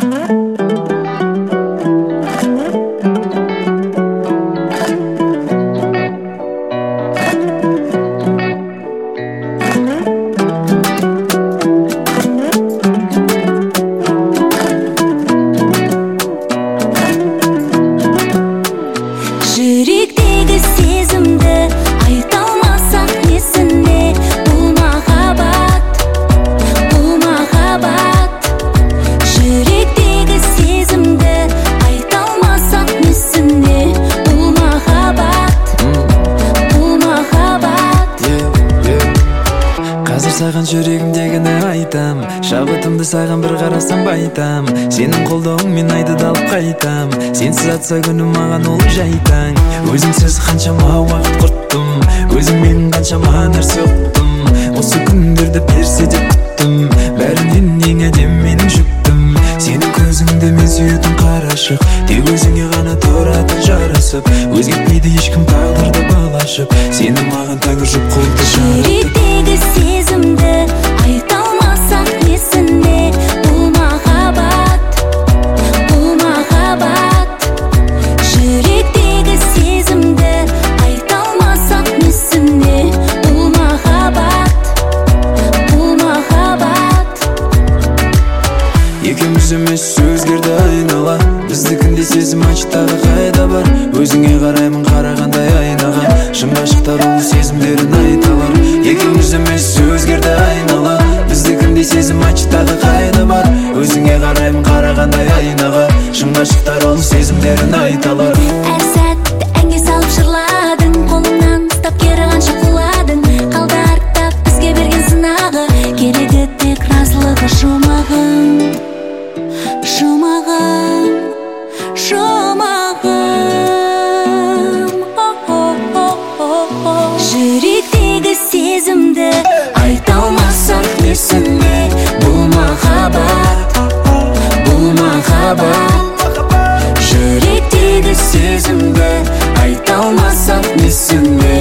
Жүректегі сезімді айта алмасақ несіне? Бұл махаббат, бұл махаббат. Жүректегі сезімді айта алмасақ несіне? Бұл махаббат, бұл махаббат. Қазір саған жүрегімдегіні айтам, шабытымды саған бір қарасам байтам. Сенің қолдауыңмен айды далып қайтам, сенсіз атса күнім маған ол жайтаң. Өзіңсіз қаншама уақыт құрттым, өзің менің қаншама нәрсе ұқтым. Осы күндерді берсе деп күттім, бәрінен ең әдем менің жүктім. Сенің көзіңді мен сүйетін қарашық, тек өзіңе ғана тұратын жарасып. Өзгертпейді ешкім тағдырды балашып, сені маған тәңір жұп қолды жаратып. Жүректегі сезімді айта алмасақ несіне? Бұл махаббат, бұл махаббат. Жүректегі сезімді айта алмасақ несіне? Бұл махаббат, бұл махаббат. Екеуміз емес өзгерді айнала, біздікінде сезім ачтағы қайда бар? Өзіңе қараймын қарағандай айнаға, шын ғашықтар ол сезімдерін айталар. Екеуміз емес өзгерді айнала, біздікінде сезім ачтағы қайда бар? Өзіңе қараймын қарағандай айнаға, шын ғашықтар ол сезімдерін айталар. Әр сәтті әнге салып жырладың, қолыңнан ұстап кері қанша құладың. Қалды артта бізге берген сынағы, керегі тек разылығы жұмағың, жұмағың, жұмағың. Жүректегі сезімді айта алмасақ несіне? Бұл махаббат, бұл махаббат. Жүректегі сезімді айта алмасақ несіне?